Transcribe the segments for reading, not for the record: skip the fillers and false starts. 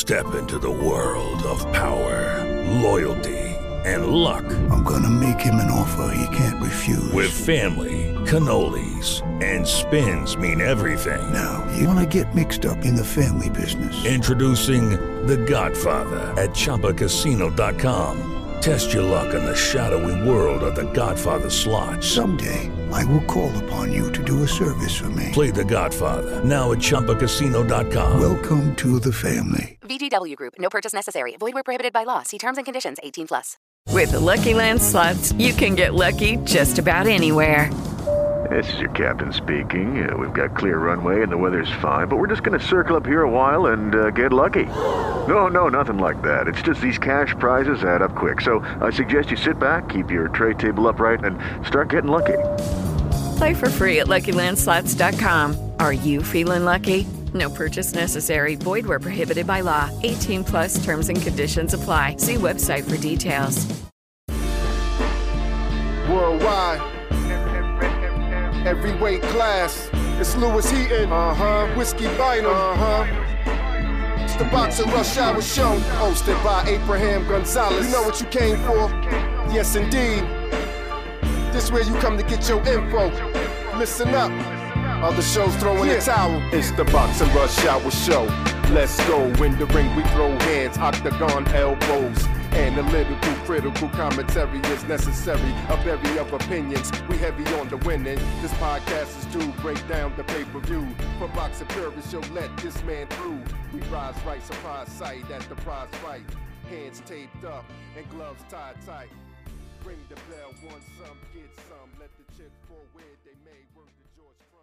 Step into the world of power, loyalty, and luck. I'm gonna make him an offer he can't refuse. With family, cannolis, and spins mean everything. Now, you wanna get mixed up in the family business. Introducing The Godfather at ChumbaCasino.com. Test your luck in the shadowy world of The Godfather slot. Someday, I will call upon you to do a service for me. Play The Godfather now at ChumbaCasino.com. Welcome to the family. VGW Group. No purchase necessary. Void where prohibited by law. See terms and conditions. 18+. With the Lucky Land Slots, you can get lucky just about anywhere. This is your captain speaking. We've got clear runway and the weather's fine, but we're just going to circle up here a while and get lucky. No, nothing like that. It's just these cash prizes add up quick. So I suggest you sit back, keep your tray table upright, and start getting lucky. Play for free at LuckyLandSlots.com. Are you feeling lucky? No purchase necessary. Void where prohibited by law. 18+ terms and conditions apply. See website for details. Worldwide. Every weight class. It's Lewis Heaton. Whiskey Bynum. It's the Boxing Rush Hour Show. Hosted by Abraham Gonzalez. You know what you came for? Yes, indeed. This where you come to get your info. Listen up. Other shows throwing the towel. It's the Boxing Rush Hour Show. Let's go. In the ring we throw hands, octagon elbows. Analytical, critical commentary is necessary. A bevy of opinions. We heavy on the winning. This podcast is to break down the pay-per-view. For boxing purists, you'll let this man through. We rise right, surprise sight at the prize fight. Hands taped up and gloves tied tight. Ring the bell, want some, get some. Let the chick forward, they may work the George from.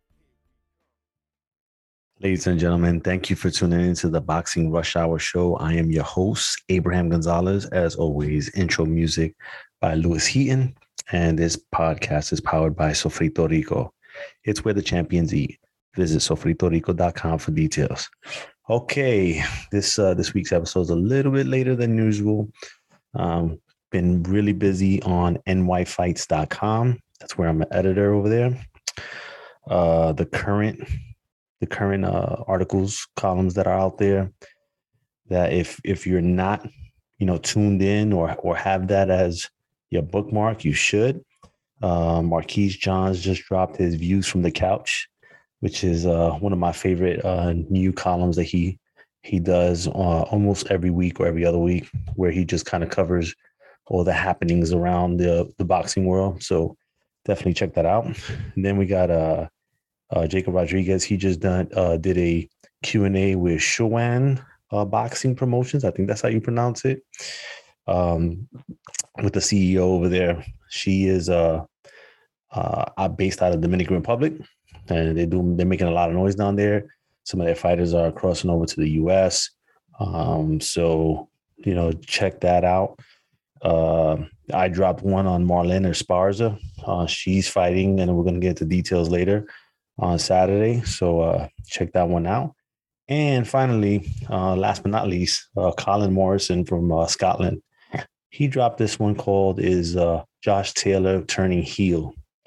Ladies and gentlemen, thank you for tuning into the Boxing Rush Hour Show. I am your host, Abraham Gonzalez. As always, intro music by Lewis Heaton. And this podcast is powered by Sofrito Rico. It's where the champions eat. Visit sofritorico.com for details. Okay, this week's episode is a little bit later than usual. Been really busy on nyfights.com. That's where I'm an editor over there. The current articles, columns that are out there, that if you're not, tuned in or have that as your bookmark, you should. Marquise Johns just dropped his Views from the Couch, which is one of my favorite new columns that he does almost every week or every other week, where he just kind of covers all the happenings around the boxing world. So definitely check that out. And then we got Jacob Rodriguez. He just did a Q&A with Showan Boxing Promotions. I think that's how you pronounce it. With the CEO over there. She is based out of Dominican Republic, and they're making a lot of noise down there. Some of their fighters are crossing over to the US. So check that out. I dropped one on Marlene Esparza. She's fighting, and we're going to get into details later on Saturday. So check that one out. And finally, last but not least, Colin Morrison from Scotland. He dropped this one called Is Josh Taylor Turning Heel?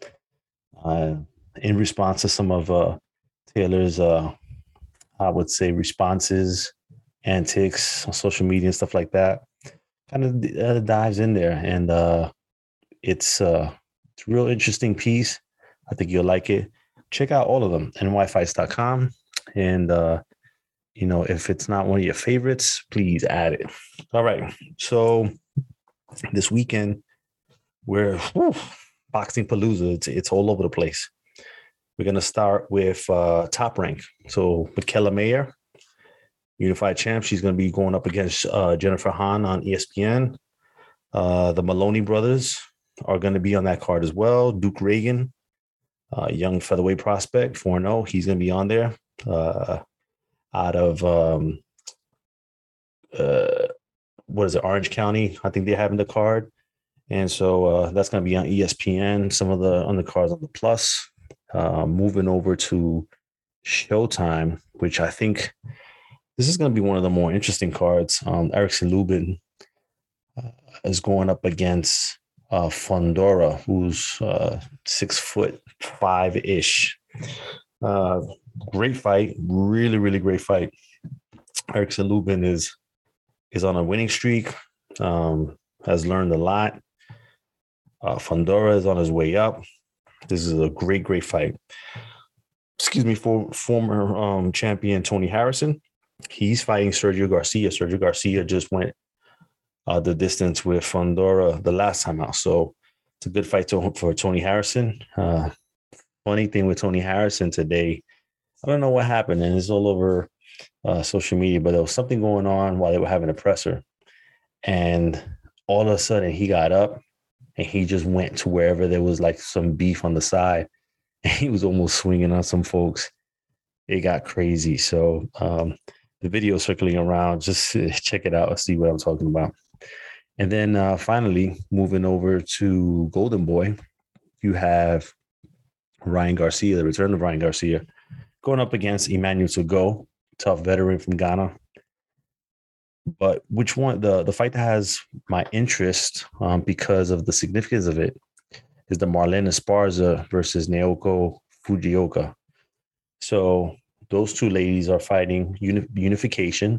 In response to some of Taylor's, I would say, responses, antics on social media and stuff like that. Kind of dives in there. And it's a real interesting piece. I think you'll like it. Check out all of them, nyfights.com. And, if it's not one of your favorites, please add it. All right. So this weekend, we're Boxing Palooza. It's all over the place. We're going to start with Top Rank. So Michaela Mayer, unified champ. She's going to be going up against Jennifer Hahn on ESPN. The Maloney brothers are going to be on that card as well. Duke Reagan, young featherweight prospect, 4-0. He's going to be on there out of, Orange County. I think they're having the card. And so that's going to be on ESPN. Some of the undercards on the Plus. Moving over to Showtime, which I think this is going to be one of the more interesting cards. Erickson Lubin is going up against Fondora, who's 6'5" ish. Great fight, really, really great fight. Erickson Lubin is on a winning streak, has learned a lot. Fundora is on his way up. This is a great fight. Excuse me, for former champion Tony Harrison. He's fighting Sergio Garcia. Sergio Garcia just went the distance with Fundora the last time out. So it's a good fight for Tony Harrison. Funny thing with Tony Harrison today, I don't know what happened, and it's all over social media, but there was something going on while they were having a presser. And all of a sudden he got up and he just went to wherever there was like some beef on the side. And he was almost swinging on some folks. It got crazy. So the video circling around, just check it out and see what I'm talking about. And then finally, moving over to Golden Boy, you have Ryan Garcia, the return of Ryan Garcia, going up against Emmanuel Togo, tough veteran from Ghana. But which one, the fight that has my interest because of the significance of it is the Marlene Esparza versus Naoko Fujioka. So those two ladies are fighting unification,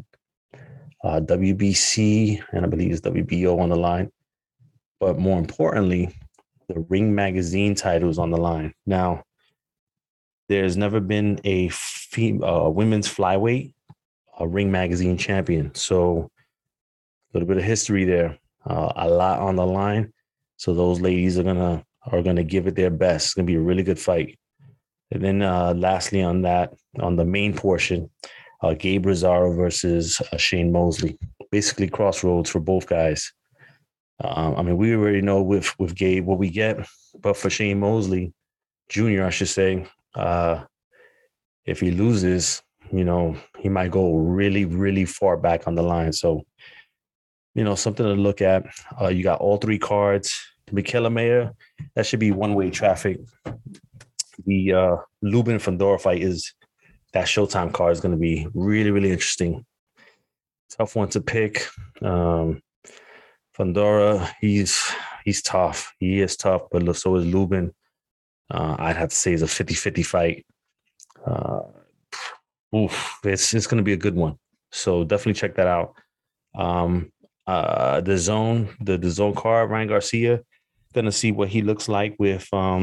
WBC, and I believe it's WBO on the line. But more importantly, the Ring Magazine title is on the line. Now, there's never been a women's flyweight Ring Magazine champion. So a little bit of history there, a lot on the line. So those ladies are gonna give it their best. It's gonna be a really good fight. And then lastly on the main portion, Gabe Rosaro versus Shane Mosley. Basically crossroads for both guys. I mean, we already know with Gabe what we get, but for Shane Mosley Jr., I should say, if he loses, he might go really, really far back on the line. So, something to look at. You got all three cards. Michaela Mayer, that should be one-way traffic. The Lubin Fundora fight that Showtime card is going to be really, really interesting. Tough one to pick. Fundora, he's tough. He is tough, but so is Lubin. I'd have to say it's a 50-50 fight. It's going to be a good one. So definitely check that out. The zone card, Ryan Garcia, gonna see what he looks like with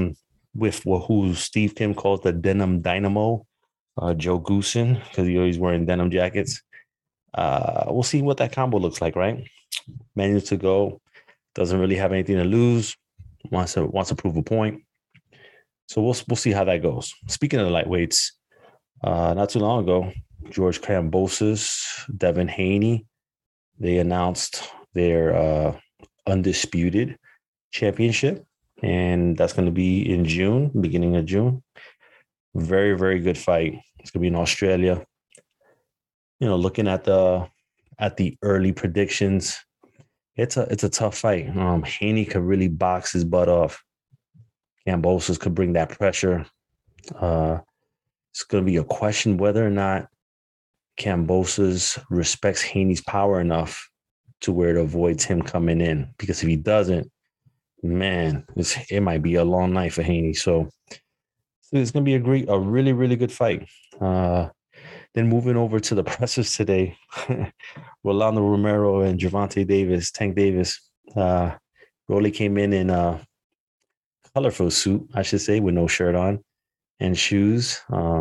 who Steve Kim calls the Denim Dynamo, Joe Goosen, because he's wearing denim jackets. We'll see what that combo looks like, right? Manuel to go, doesn't really have anything to lose, wants to prove a point. So we'll see how that goes. Speaking of the lightweights, not too long ago, George Kambosos, Devin Haney, they announced their undisputed championship, and that's going to be in June, beginning of June. Very, very good fight. It's going to be in Australia. Looking at the early predictions, it's a tough fight. Haney could really box his butt off. Kambosos could bring that pressure. It's going to be a question whether or not Kambosos respects Haney's power enough to where it avoids him coming in. Because if he doesn't, man, it might be a long night for Haney. So it's going to be a really, really good fight. Then moving over to the pressers today, Rolando Romero and Gervonta Davis, Tank Davis. Rolly came in a colorful suit, I should say, with no shirt on and shoes.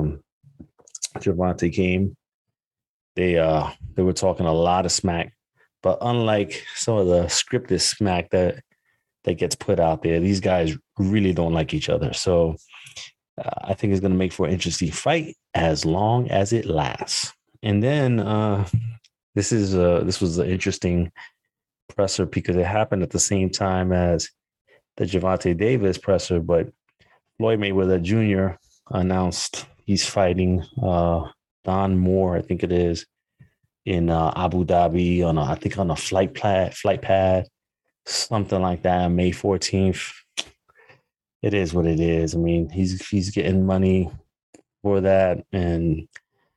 Gervonta came. They were talking a lot of smack, but unlike some of the scripted smack that gets put out there, these guys really don't like each other. So I think it's going to make for an interesting fight as long as it lasts. And then this was an interesting presser because it happened at the same time as the Gervonta Davis presser, but Floyd Mayweather Jr. announced he's fighting Don Moore, I think it is, in Abu Dhabi on a flight pad, something like that, on May 14th. It is what it is. I mean, he's getting money for that, and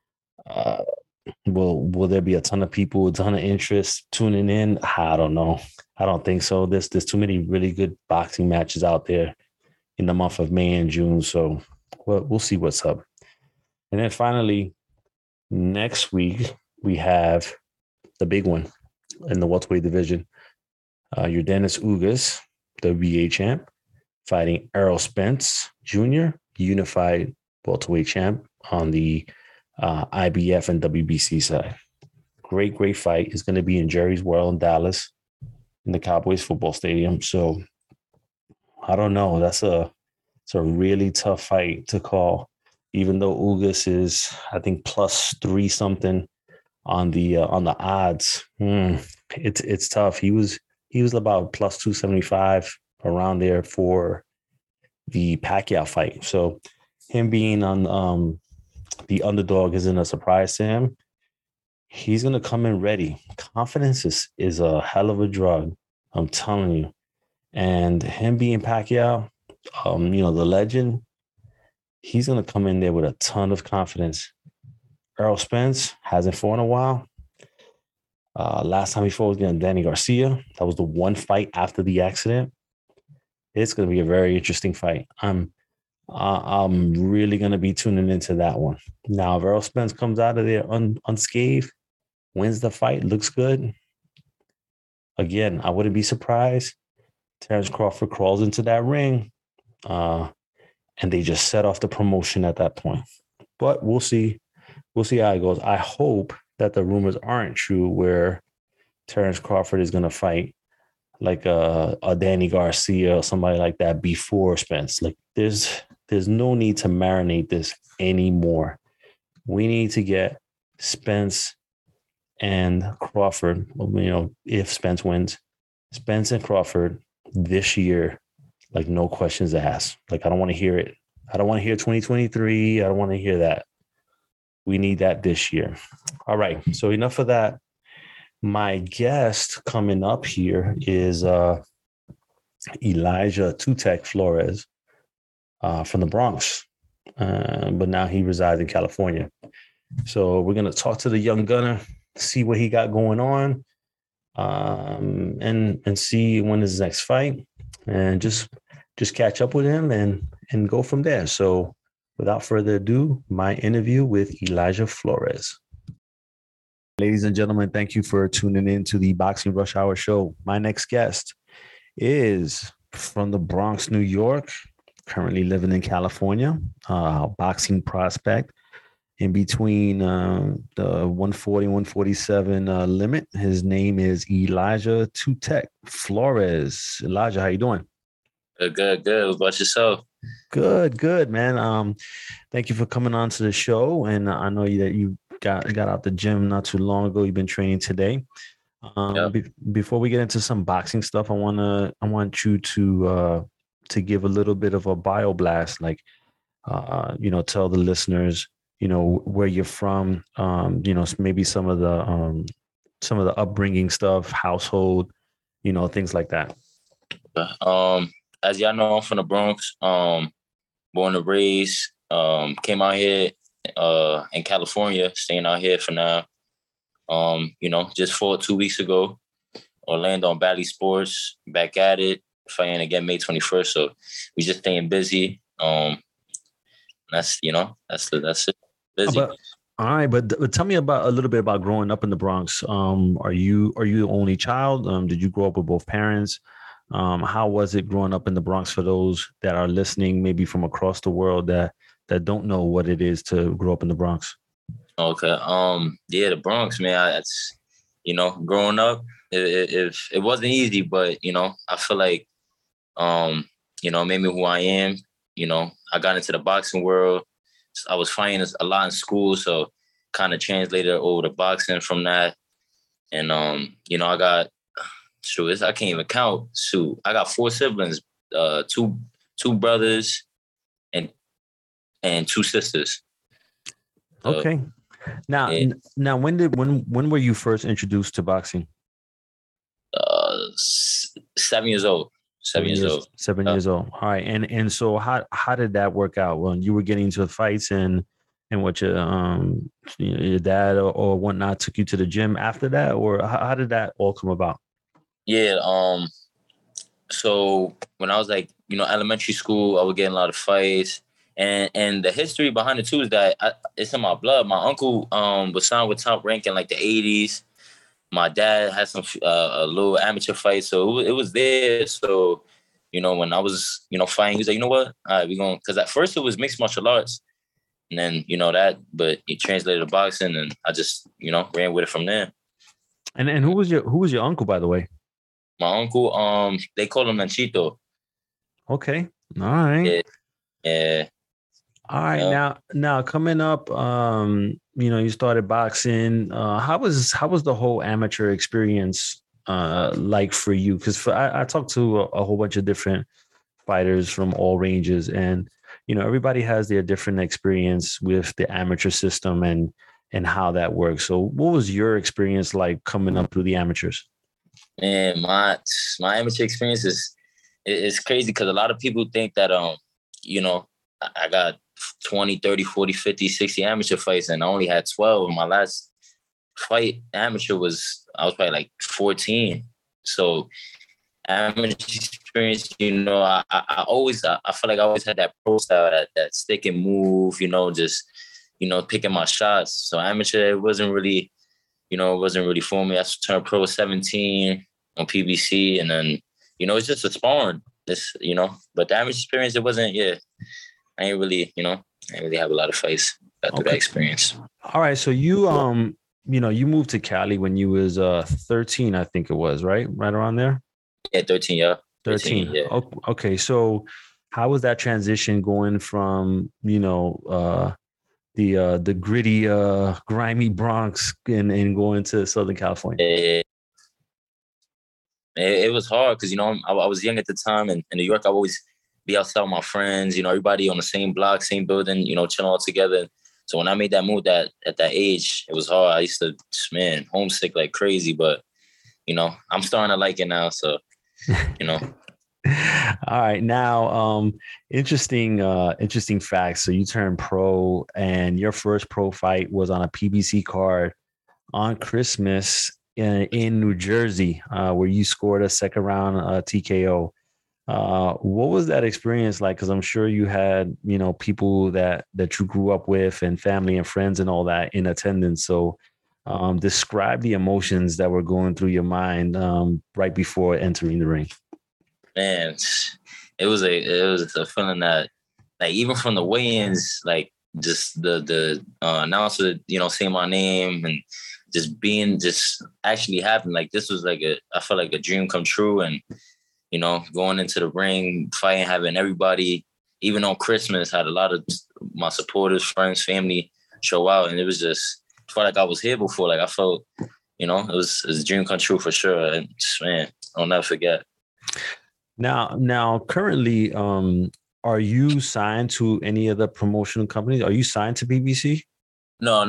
will there be a ton of people, a ton of interest tuning in? I don't know. I don't think so. There's too many really good boxing matches out there in the month of May and June. So we'll see what's up. And then finally, next week, we have the big one in the welterweight division. Yordenis Ugas, WBA champ, fighting Errol Spence Jr., unified welterweight champ on the IBF and WBC side. Great fight. It's going to be in Jerry's World in Dallas in the Cowboys football stadium. So I don't know. It's a really tough fight to call, even though Ugas is, I think, +3 something on the odds. It's tough. He was about +275 around there for the Pacquiao fight. So him being on the underdog isn't a surprise to him. He's going to come in ready. Confidence is a hell of a drug, I'm telling you. And him being Pacquiao, the legend, he's going to come in there with a ton of confidence. Errol Spence hasn't fought in a while. Last time he fought was against Danny Garcia. That was the one fight after the accident. It's going to be a very interesting fight. I'm really going to be tuning into that one. Now, if Errol Spence comes out of there unscathed, wins the fight, looks good, again, I wouldn't be surprised. Terrence Crawford crawls into that ring, and they just set off the promotion at that point. But we'll see. We'll see how it goes. I hope that the rumors aren't true where Terrence Crawford is going to fight like a Danny Garcia or somebody like that before Spence. Like there's no need to marinate this anymore. We need to get Spence and Crawford, if Spence wins, Spence and Crawford this year, like no questions asked. Like I don't want to hear it. I don't want to hear 2023. I don't want to hear that. We need that this year. All right. So enough of that. My guest coming up here is Elijah Tutek Flores from the Bronx, but now he resides in California. So we're going to talk to the young gunner, see what he got going on, and see when his next fight, and just catch up with him and go from there. So without further ado, my interview with Elijah Flores. Ladies and gentlemen, thank you for tuning in to the Boxing Rush Hour show. My next guest is from the Bronx, New York, currently living in California, boxing prospect in between the 140, 147 limit. His name is Elijah Tutek Flores. Elijah, how you doing? Good. What about yourself? Good, man. Thank you for coming on to the show. And I know that you got out the gym not too long ago. You've been training today. Before we get into some boxing stuff, I want you to give a little bit of a bio blast, like tell the listeners, where you're from, maybe some of the upbringing stuff, household, things like that. As y'all know, I'm from the Bronx, born and raised, came out here in California, staying out here for now. Just fought 2 weeks ago, Orlando on Bally Sports, back at it, fighting again May 21st. So we just staying busy. That's it. Busy. All right, but tell me a little bit about growing up in the Bronx. Are you the only child? Did you grow up with both parents? How was it growing up in the Bronx for those that are listening, maybe from across the world that don't know what it is to grow up in the Bronx? Okay. The Bronx, man. Growing up, it wasn't easy, but I feel like, it made me who I am. I got into the boxing world. I was fighting a lot in school, so kind of translated over to boxing from that. And I got. I can't even count. I got 4 siblings, two brothers and 2 sisters. Okay. Now, when were you first introduced to boxing? 7 years old. 7 years old. 7 years old. All right. And so how did that work out when you were getting into the fights and what your dad or whatnot took you to the gym after that, or how did that all come about? Yeah. So when I was elementary school, I would get in a lot of fights. And the history behind it too is that it's in my blood. My uncle was signed with Top Rank in like the 80s. My dad had some a little amateur fight, so it was there. So, you know, when I was, you know, fighting, he was like, you know what? All right, we're going, because at first it was mixed martial arts. And then, you know, but he translated to boxing, and I just, you know, ran with it from there. And who was your uncle, by the way? My uncle, they call him Nanchito. Okay. All right. Yeah. All right. Yeah. Now coming up, you know, you started boxing. How was the whole amateur experience like for you? Because I talked to a whole bunch of different fighters from all ranges, and you know, everybody has their different experience with the amateur system and how that works. So what was your experience like coming up through the amateurs? Man, my amateur experience is crazy, because a lot of people think that, you know, I got 20, 30, 40, 50, 60 amateur fights, and I only had 12. My last fight amateur I was probably like 14. So amateur experience, you know, I feel like I always had that pro style, that stick and move, you know, just, you know, picking my shots. So amateur, it wasn't really for me. I turned pro at 17 on PBC, and then, you know, it's just a sparring. This, you know, but the amateur experience, it wasn't, I ain't really have a lot of fights through that experience. All right. So you, you know, you moved to Cali when you was 13, I think it was, right? Right around there? Yeah, 13, yeah. 13, yeah. Okay. So how was that transition going from, you know, the gritty, grimy Bronx and going to Southern California? It was hard because, you know, I was young at the time, and in New York, I always be outside with my friends, you know, everybody on the same block, same building, you know, chilling all together. So when I made that move at that age, it was hard. I used to, man, homesick like crazy, but, you know, I'm starting to like it now. So, you know. All right. Now, interesting facts. So you turned pro, and your first pro fight was on a PBC card on Christmas in New Jersey, where you scored a second round TKO. What was that experience like? Because I'm sure you had, you know, people that you grew up with and family and friends and all that in attendance. So describe the emotions that were going through your mind right before entering the ring. Man, it was a feeling that, like, even from the weigh-ins, like, just the announcer, you know, saying my name and just actually happened. Like, this was like I felt like a dream come true. And, you know, going into the ring, fighting, having everybody, even on Christmas, had a lot of my supporters, friends, family show out. And it was just, I felt like I was here before. Like, I felt, you know, it was a dream come true for sure. And, man, I'll never forget. Now, currently, are you signed to any of the promotional companies? Are you signed to PBC? No,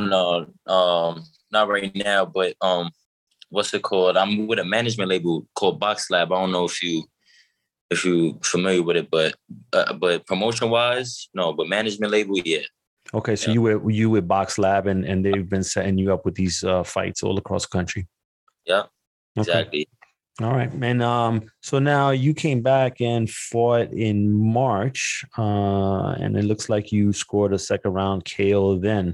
not right now. But what's it called? I'm with a management label called Box Lab. I don't know if you familiar with it, but promotion wise, no. But management label, yeah. Okay, so yeah. you with Box Lab, and they've been setting you up with these fights all across the country. Yeah, exactly. Okay. All right, and so now you came back and fought in March, and it looks like you scored a second round KO then.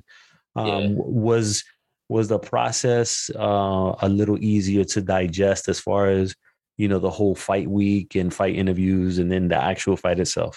Was the process a little easier to digest as far as, you know, the whole fight week and fight interviews and then the actual fight itself?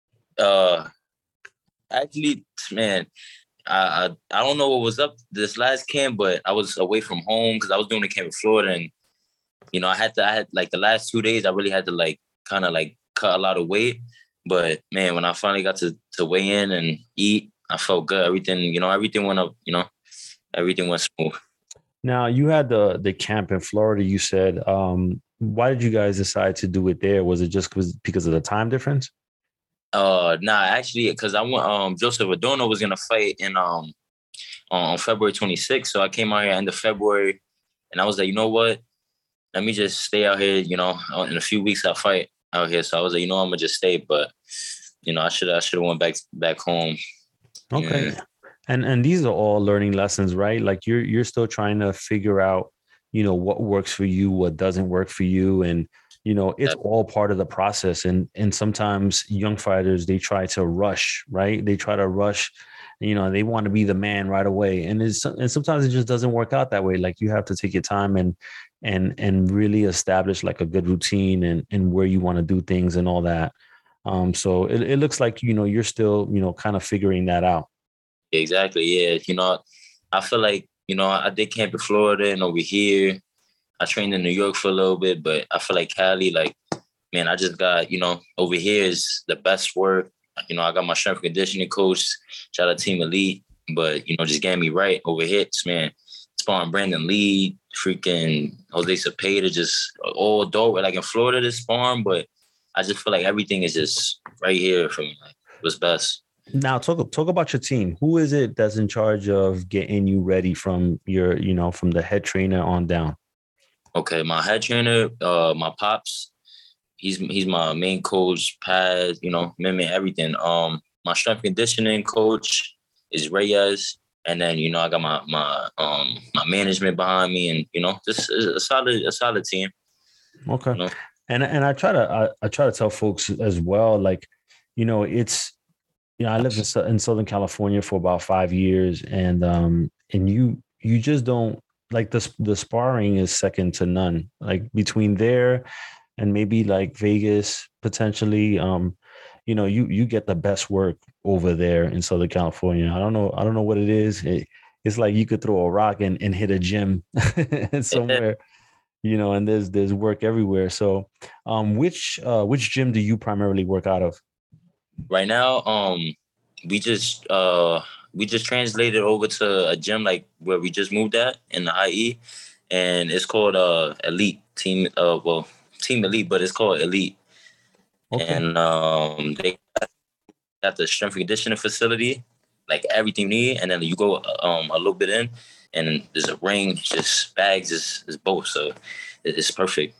Actually, man, I don't know what was up this last camp, but I was away from home because I was doing the camp in Florida, and, you know, I had like the last 2 days, I really had to like kind of like cut a lot of weight. But, man, when I finally got to weigh in and eat, I felt good. Everything went up, you know, everything went smooth. Now, you had the camp in Florida, you said. Why did you guys decide to do it there? Was it just because of the time difference? Nah, actually, because I went, Joseph Adorno was going to fight on February 26th. So I came out here end of February, and I was like, you know what? Let me just stay out here. You know, in a few weeks I'll fight out here. So I was like, you know, I'm gonna just stay. But, you know, I should have went back home. Okay. Yeah. And these are all learning lessons, right? Like you're still trying to figure out, you know, what works for you, what doesn't work for you. And, it's all part of the process. And sometimes young fighters, they try to rush, right? They try to rush, they want to be the man right away. And sometimes it just doesn't work out that way. Like you have to take your time and really establish like a good routine and where you want to do things and all that. So it looks like, you're still, kind of figuring that out. Exactly. Yeah. I feel like, I did camp in Florida and over here. I trained in New York for a little bit, but I feel like Cali, like, man, I just got, over here is the best work. I got my strength and conditioning coach, shout out Team Elite, but, just getting me right over here, man. Sparring Brandon Lee, freaking Jose Cepeda, just all dope. Like in Florida, this sparring, but I just feel like everything is just right here for me. Like, what's best. Now, talk about your team. Who is it that's in charge of getting you ready from your, from the head trainer on down? Okay, my head trainer, my pops, he's my main coach, pad, Mimi, everything. My strength conditioning coach is Reyes, and then I got my management behind me, and just a solid team. Okay, and I try to tell folks as well, like, it's. I lived in Southern California for about 5 years, and you just don't like the sparring is second to none. Like between there and maybe like Vegas potentially, you get the best work over there in Southern California. I don't know what it is. It's like you could throw a rock and hit a gym somewhere, and there's work everywhere. So, which gym do you primarily work out of? Right now, we just translated over to a gym like where we just moved at in the IE, and it's called Elite Team. Team Elite, but it's called Elite. Okay. And they got the strength and conditioning facility, like everything you need, and then you go a little bit in, and there's a ring, just bags, is both, so it's perfect.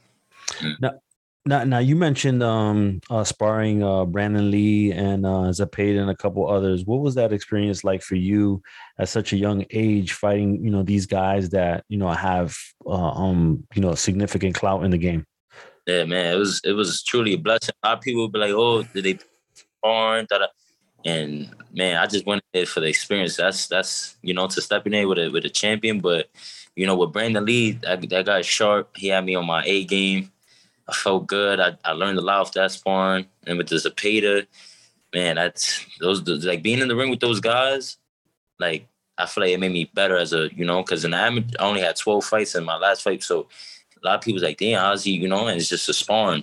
Now you mentioned sparring Brandon Lee and Cepeda and a couple others. What was that experience like for you at such a young age, fighting these guys that have significant clout in the game? Yeah, man, it was truly a blessing. A lot of people would be like, "Oh, did they sparring?" And man, I just went there for the experience. That's to step in there with a champion. But with Brandon Lee, that guy sharp. He had me on my A game. I felt good. I learned a lot off that sparring. And with the Cepeda, man, like being in the ring with those guys, like I feel like it made me better as a, because in the amateur, I only had 12 fights in my last fight. So a lot of people was like, damn, how's he, and it's just a sparring,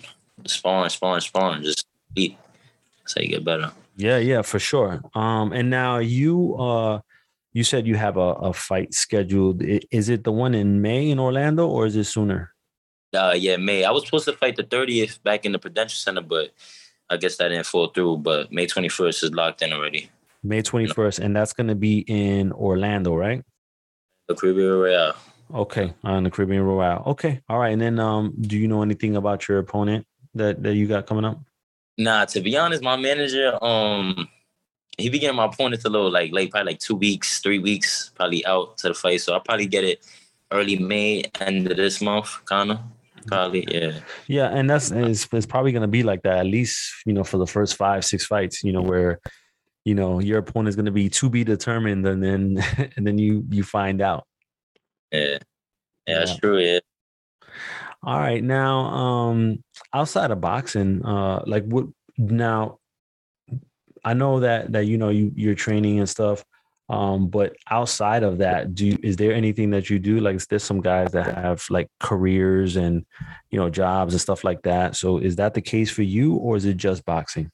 just eat. That's how you get better. Yeah, for sure. And now you said you have a fight scheduled. Is it the one in May in Orlando or is it sooner? Yeah, May. I was supposed to fight the 30th back in the Prudential Center, but I guess that didn't fall through. But May 21st is locked in already. May 21st, and that's going to be in Orlando, right? The Caribbean Royale. Okay, on the Caribbean Royale. Okay, all right. And then, do you know anything about your opponent that you got coming up? Nah, to be honest, my manager, he began my opponent a little like late, probably like 2 weeks, 3 weeks, probably out to the fight. So I'll probably get it early May, end of this month, kind of. Probably, yeah. Yeah, and it's probably going to be like that, at least, for the first 5-6 fights, where, your opponent is going to be to be determined, and then you find out. Yeah, that's true, yeah. All right. Now, outside of boxing, like what now, I know that you're training and stuff. But outside of that, is there anything that you do? Like, there's some guys that have like careers and, jobs and stuff like that. So is that the case for you, or is it just boxing?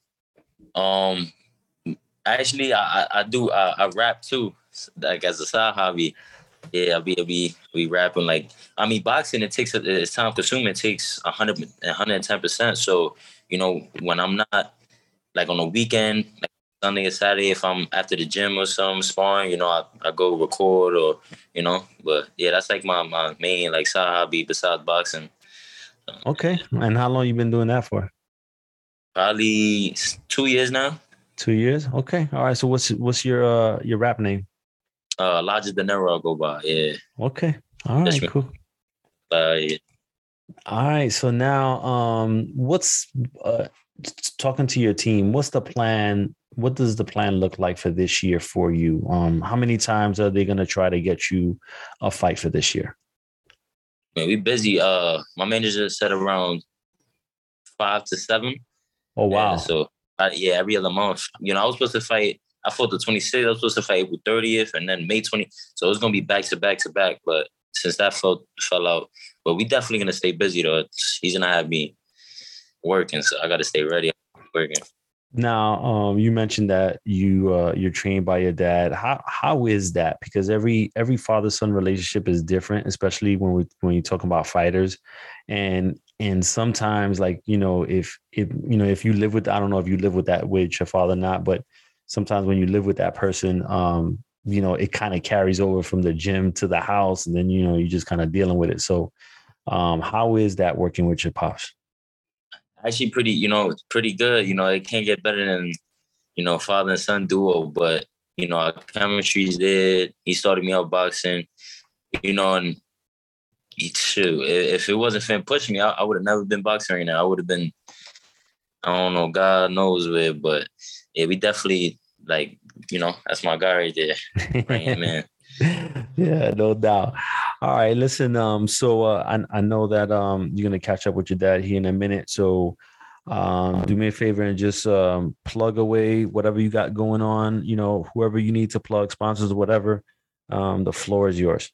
Actually, I do. I rap too, like as a side hobby. Yeah, I'll be rapping. Like, I mean, boxing, it's time consuming. It takes 110%. So, when I'm not like on a weekend, like Sunday or Saturday, if I'm after the gym or something, sparring, I go record or, but yeah, that's like my main like side hobby besides boxing. Okay. And how long you been doing that for? Probably 2 years now. 2 years? Okay. All right. So what's your rap name? Logic De Niro, I'll go by. Yeah. Okay. All right. Cool. Yeah. All right. So now, what's talking to your team? What's the plan? What does the plan look like for this year for you? How many times are they going to try to get you a fight for this year? Man, we busy. My manager said around 5 to 7. Oh, wow. Yeah, so every other month. You know, I was supposed to fight. I fought the 26th. I was supposed to fight April 30th, and then May 20th. So it was gonna be back to back to back. But since that fell out, but we definitely gonna stay busy though. He's gonna have me working, so I gotta stay ready. Working. Now, you mentioned that you're trained by your dad. How is that? Because every father-son relationship is different, especially when you're talking about fighters, and sometimes, like, you know, if you live with, I don't know if you live with your father or not, but sometimes when you live with that person, you know, it kind of carries over from the gym to the house, and then, you know, you're just kind of dealing with it. So, how is that working with your pops? Actually pretty good. You know, it can't get better than, you know, father and son duo. But, you know, our chemistry's there. He started me out boxing, you know, and shoot, if it wasn't for him pushing me, I would have never been boxing right now. I would have been, I don't know, God knows where. But yeah, we definitely, like, you know, that's my guy right there. Right, man. Yeah, no doubt. All right, listen. So I know that you're gonna catch up with your dad here in a minute. So do me a favor and just plug away whatever you got going on. You know, whoever you need to plug, sponsors or whatever. The floor is yours.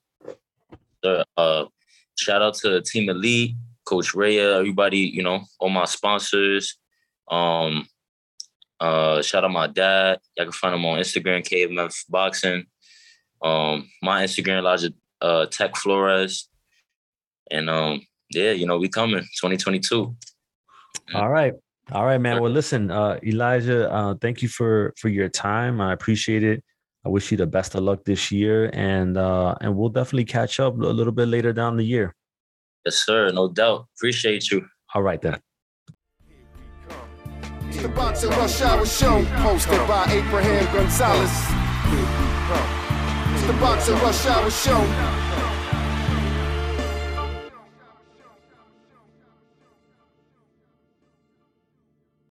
Shout out to Team Elite, Coach Raya, everybody. You know, all my sponsors. Shout out my dad. Y'all can find him on Instagram, KMF Boxing. My Instagram, Elijah Tech Flores, and yeah, you know, we coming 2022. All right, man. Well, listen, Elijah, thank you for your time. I appreciate it. I wish you the best of luck this year, and we'll definitely catch up a little bit later down the year. Yes, sir. No doubt. Appreciate you. All right then. It's the Boxing Rush Hour Show, hosted by Abraham Gonzalez. It's the Boxing Rush Hour Show.